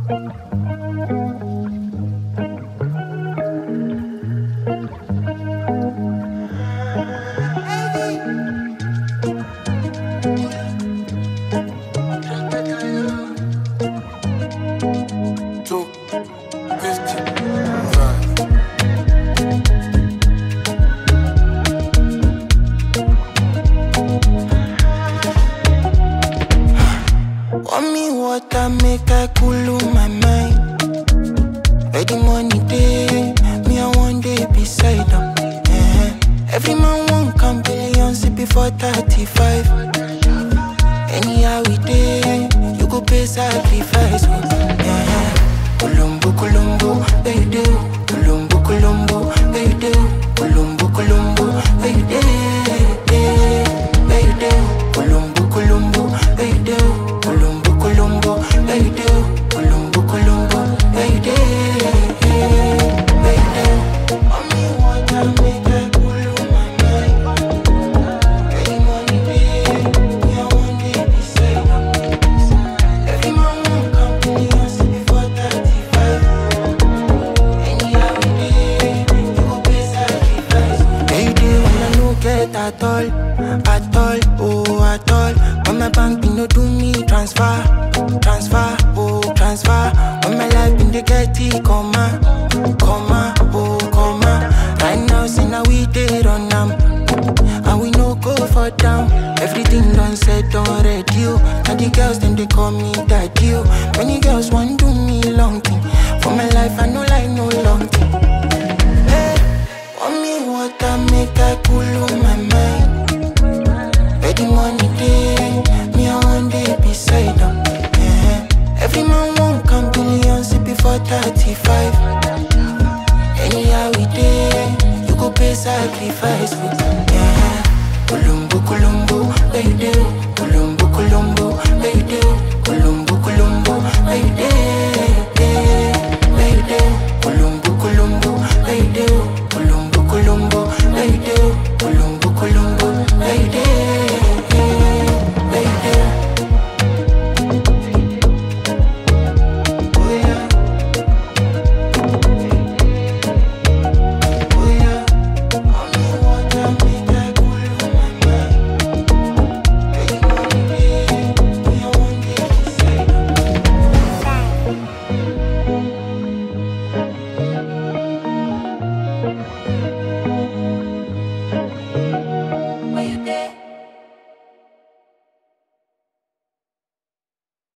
Want me water, make I cool my mind. Where the money day, me I one day beside them. Every man want come billions before 35. Anyhow we day, you go pay sacrifice. Colombo, Colombo, where you do? Colombo, Colombo, where you do? Colombo, Colombo, where you do? Where you do? Colombo, Colombo, where you do? Colombo, Colombo, where you do? Colombo, Colombo, where you do? Where you do? Mommy, what I make I cool my mind. Where the money be? Me I one day beside them. Every man want company, before 35. Anyhow we dey, you go pay sacrifice. Where you dey when I no get at all, oh at all. When my bank be no do me transfer, oh transfer. When my life been dey get it, comma, oh comma. Right now, say now we dey run am, and we no go for down. Everything done said, done ready. Now the girls them they call me daddy. Many girls want do me long thing. For my life, I no like no long thing. Hey, want me water, make I cool my mind. Where the money day, me I one day beside them. Every man want come billions before 35. Anyhow we day, you go pay sacrifice.